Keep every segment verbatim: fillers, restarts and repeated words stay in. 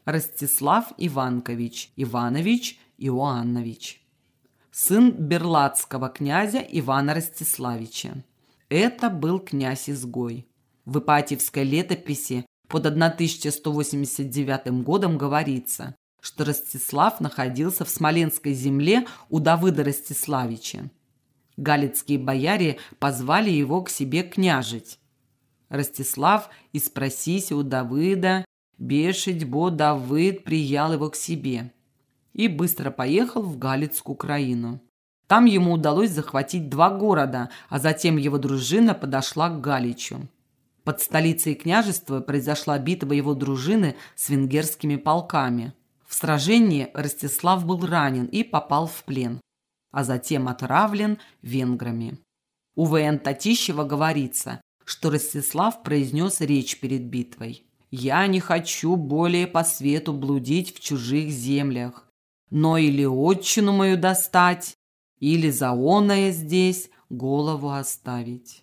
Ростислав Иванкович, Иванович, Иоаннович. Сын берлацкого князя Ивана Ростиславича. Это был князь-изгой. В Ипатьевской летописи под тысяча сто восемьдесят девятым годом говорится, что Ростислав находился в Смоленской земле у Давыда Ростиславича. Галицкие бояре позвали его к себе княжить. Ростислав и спросись у Давыда, бешить бо Давыд приял его к себе и быстро поехал в Галицкую краину. Там ему удалось захватить два города, а затем его дружина подошла к Галичу. Под столицей княжества произошла битва его дружины с венгерскими полками. В сражении Ростислав был ранен и попал в плен, а затем отравлен венграми. У В Н Татищева говорится, что Ростислав произнес речь перед битвой. «Я не хочу более по свету блудить в чужих землях, но или отчину мою достать, или за оное здесь голову оставить».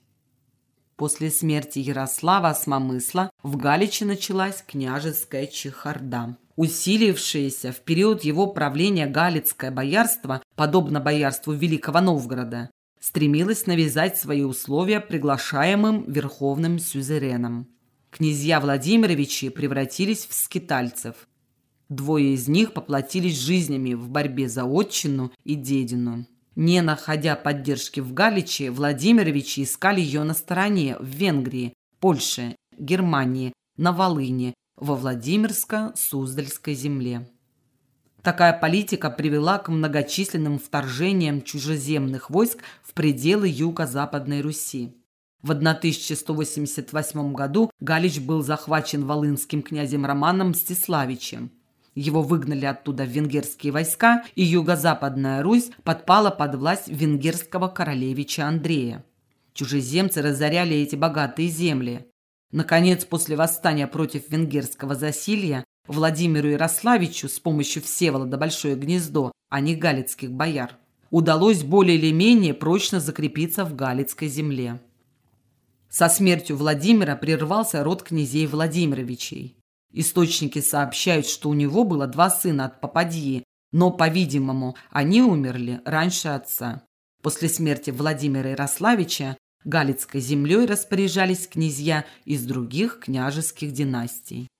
После смерти Ярослава Осмомысла в Галиче началась княжеская чехарда. Усилившееся в период его правления галицкое боярство, подобно боярству Великого Новгорода, стремилось навязать свои условия приглашаемым верховным сюзеренам. Князья Владимировичи превратились в скитальцев. Двое из них поплатились жизнями в борьбе за отчину и дедину. Не находя поддержки в Галиче, Владимировичи искали ее на стороне в Венгрии, Польше, Германии, на Волыни, во Владимирско-Суздальской земле. Такая политика привела к многочисленным вторжениям чужеземных войск в пределы юго-западной Руси. В тысяча сто восемьдесят восьмом году Галич был захвачен волынским князем Романом Мстиславичем. Его выгнали оттуда венгерские войска, и юго-западная Русь подпала под власть венгерского королевича Андрея. Чужеземцы разоряли эти богатые земли. Наконец, после восстания против венгерского засилья, Владимиру Ярославичу с помощью Всеволода Большое Гнездо, а не галицких бояр, удалось более или менее прочно закрепиться в галицкой земле. Со смертью Владимира прервался род князей Владимировичей. Источники сообщают, что у него было два сына от попадьи, но, по-видимому, они умерли раньше отца. После смерти Владимира Ярославича Галицкой землей распоряжались князья из других княжеских династий.